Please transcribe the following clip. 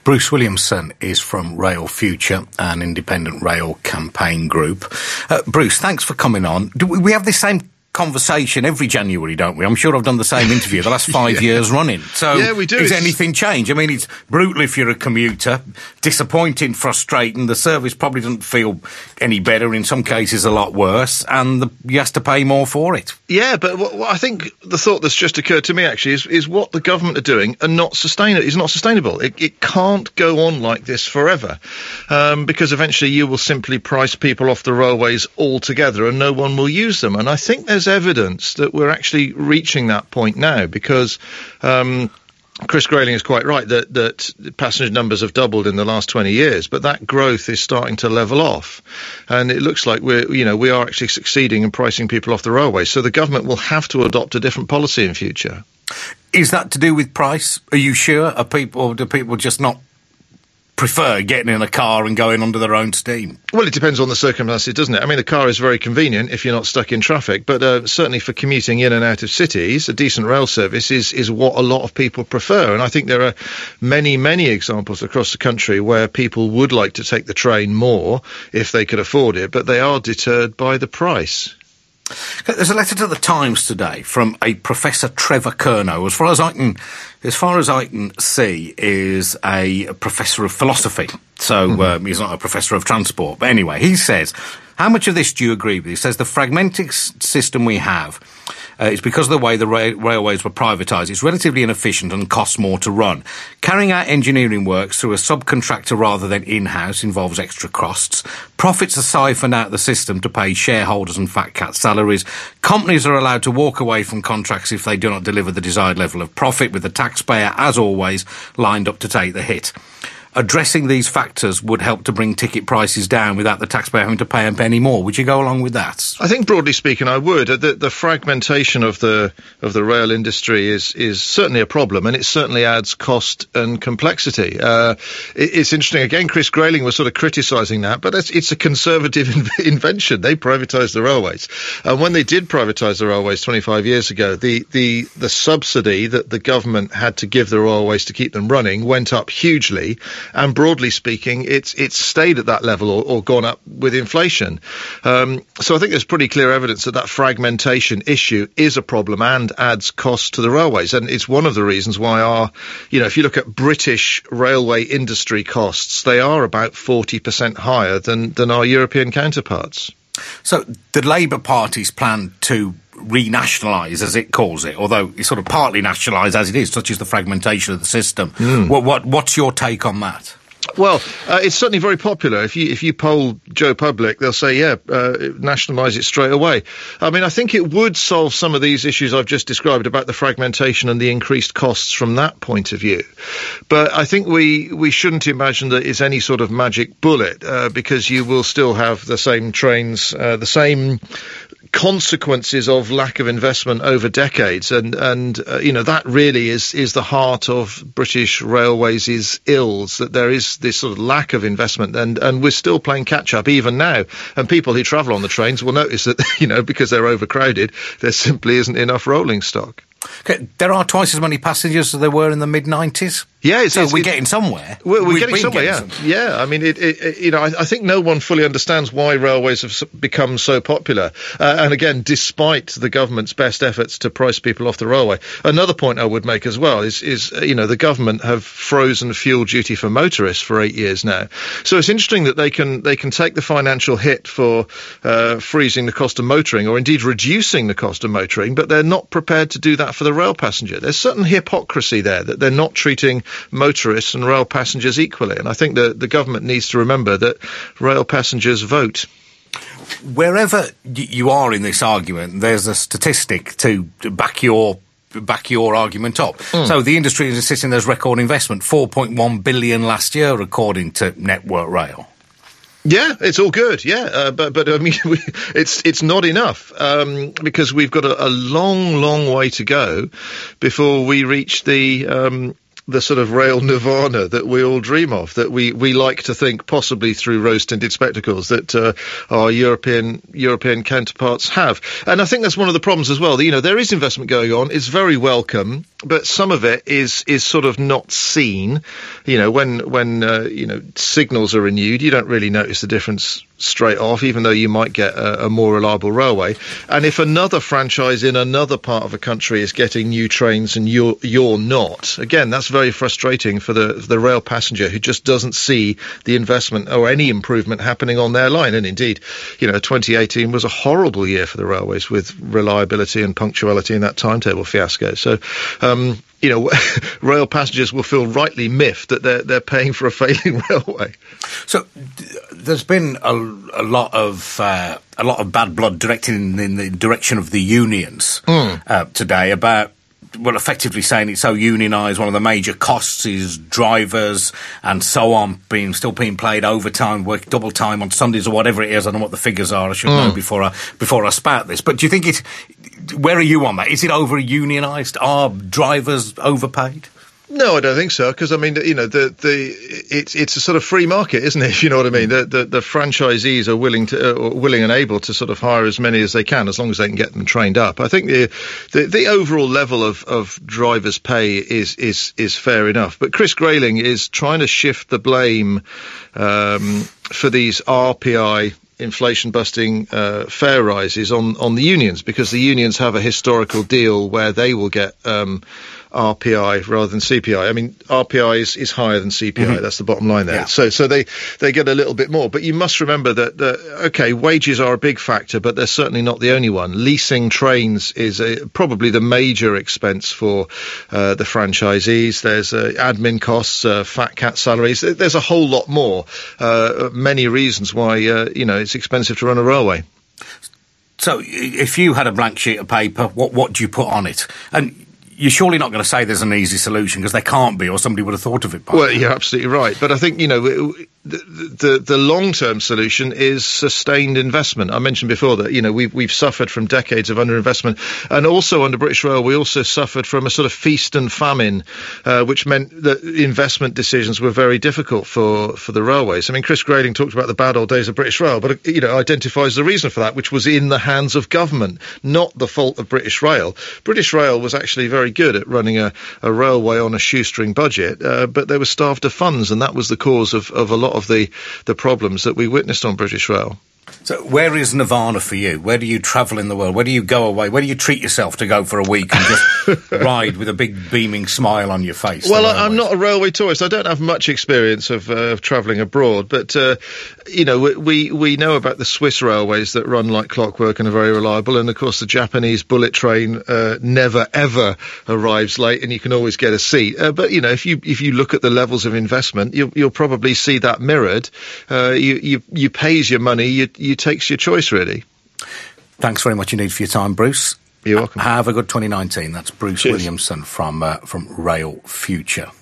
Bruce Williamson is from Rail Future, an independent rail campaign group. Bruce, thanks for coming on. We have this same conversation every January, don't we? I'm sure I've done the same interview the last 5 years running. So yeah, we do. Has anything changed? I mean, it's brutal if you're a commuter, disappointing, frustrating. The service probably doesn't feel any better, in some cases a lot worse, and you have to pay more for it. Yeah, but what I think the thought that's just occurred to me actually is what the government are doing is not sustainable. It can't go on like this forever, because eventually you will simply price people off the railways altogether and no one will use them. And I think there's evidence that we're actually reaching that point now, because Chris Grayling is quite right that passenger numbers have doubled in the last 20 years, but that growth is starting to level off, and it looks like we are actually succeeding in pricing people off the railway. So the government will have to adopt a different policy in future. Is that to do with price? Are you sure? Do people just not prefer getting in a car and going under their own steam? Well, it depends on the circumstances, doesn't it? I mean, the car is very convenient if you're not stuck in traffic, but certainly for commuting in and out of cities, a decent rail service is what a lot of people prefer. And I think there are many, many examples across the country where people would like to take the train more if they could afford it, but they are deterred by the price. There's a letter to the Times today from a Professor Trevor Curnow. As far as I can see, is a professor of philosophy. So he's not a professor of transport. But anyway, he says, how much of this do you agree with? He says the fragmented system we have is because of the way the railways were privatised. It's relatively inefficient and costs more to run. Carrying out engineering works through a subcontractor rather than in-house involves extra costs. Profits are siphoned out of the system to pay shareholders and fat cat salaries. Companies are allowed to walk away from contracts if they do not deliver the desired level of profit, with the taxpayer, as always, lined up to take the hit. Addressing these factors would help to bring ticket prices down without the taxpayer having to pay a penny more. Would you go along with that? I think, broadly speaking, I would. The fragmentation of the rail industry is certainly a problem, and it certainly adds cost and complexity. It's interesting. Again, Chris Grayling was sort of criticising that, but it's a conservative invention. They privatised the railways, and when they did privatise the railways 25 years ago, the subsidy that the government had to give the railways to keep them running went up hugely. And broadly speaking, it's stayed at that level or gone up with inflation. So I think there's pretty clear evidence that fragmentation issue is a problem and adds cost to the railways. And it's one of the reasons why if you look at British railway industry costs, they are about 40% higher than our European counterparts. So the Labour Party's plan to renationalise, as it calls it, although it's sort of partly nationalised as it is, such as the fragmentation of the system. What's your take on that? Well, it's certainly very popular. If you poll Joe Public, they'll say, nationalise it straight away. I mean, I think it would solve some of these issues I've just described about the fragmentation and the increased costs from that point of view. But I think we shouldn't imagine that it's any sort of magic bullet, because you will still have the same trains, the same consequences of lack of investment over decades, and that really is the heart of British Railways' ills, that there is this sort of lack of investment, and we're still playing catch up even now. And people who travel on the trains will notice that because they're overcrowded, there simply isn't enough rolling stock. Okay, there are twice as many passengers as there were in the mid-90s. Yeah, we're getting somewhere. We're getting somewhere. Yeah. I mean, I think no one fully understands why railways have become so popular. And again, despite the government's best efforts to price people off the railway. Another point I would make as well is the government have frozen fuel duty for motorists for 8 years now. So it's interesting that they can take the financial hit for freezing the cost of motoring, or indeed reducing the cost of motoring, but they're not prepared to do that for the rail passenger. There's certain hypocrisy there, that they're not treating motorists and rail passengers equally. And I think that the government needs to remember that rail passengers vote. Wherever you are in this argument, there's a statistic to back your argument up. So the industry is insisting there's record investment, 4.1 billion last year, according to Network Rail. Yeah, it's all good. Yeah, but I mean, it's not enough, because we've got a long way to go before we reach the the sort of rail nirvana that we all dream of, that we like to think, possibly through rose-tinted spectacles, that our European counterparts have. And I think that's one of the problems as well. There is investment going on. It's very welcome, but some of it is sort of not seen. When signals are renewed, you don't really notice the difference straight off, even though you might get a more reliable railway. And if another franchise in another part of a country is getting new trains and you're not, again, that's very frustrating for the rail passenger who just doesn't see the investment or any improvement happening on their line. And indeed, 2018 was a horrible year for the railways with reliability and punctuality in that timetable fiasco. So, rail passengers will feel rightly miffed that they're paying for a failing railway. So there's been a lot of bad blood directed in the direction of the unions today about, well, effectively saying it's so unionised. One of the major costs is drivers and so on still being paid overtime, work double time on Sundays or whatever it is. I don't know what the figures are. I should know before I spout this. But do you think where are you on that? Is it over unionised? Are drivers overpaid? No, I don't think so, because I mean, it's a sort of free market, isn't it? If you know what I mean. The franchisees are willing and able to sort of hire as many as they can, as long as they can get them trained up. I think the overall level of drivers' pay is fair enough. But Chris Grayling is trying to shift the blame for these RPI inflation-busting fare rises on the unions, because the unions have a historical deal where they will get RPI rather than CPI. I mean, RPI is higher than CPI. That's the bottom line there. Yeah. So they get a little bit more. But you must remember that, wages are a big factor, but they're certainly not the only one. Leasing trains is probably the major expense for the franchisees. There's admin costs, fat cat salaries. There's a whole lot more. Many reasons why, it's expensive to run a railway. So if you had a blank sheet of paper, what do you put on it? And you're surely not going to say there's an easy solution, because there can't be, or somebody would have thought of it by now. Well, you're absolutely right. But I think, the long-term solution is sustained investment. I mentioned before that, we've suffered from decades of underinvestment. And also under British Rail, we also suffered from a sort of feast and famine, which meant that investment decisions were very difficult for the railways. I mean, Chris Grayling talked about the bad old days of British Rail, but, identifies the reason for that, which was in the hands of government, not the fault of British Rail. British Rail was actually very good at running a railway on a shoestring budget, but they were starved of funds, and that was the cause of a lot of the problems that we witnessed on British Rail. So where is nirvana for you? Where do you travel in the world? Where do you go away? Where do you treat yourself to go for a week and just ride with a big beaming smile on your face? Well, I'm not a railway tourist. I don't have much experience of travelling abroad, but, we know about the Swiss railways that run like clockwork and are very reliable. And, of course, the Japanese bullet train never, ever arrives late, and you can always get a seat. But, if you look at the levels of investment, you'll probably see that mirrored. You pays your money, you takes your choice, really. Thanks very much indeed for your time, Bruce. You're welcome. Have a good 2019. That's Bruce Cheers. Williamson from Rail Future.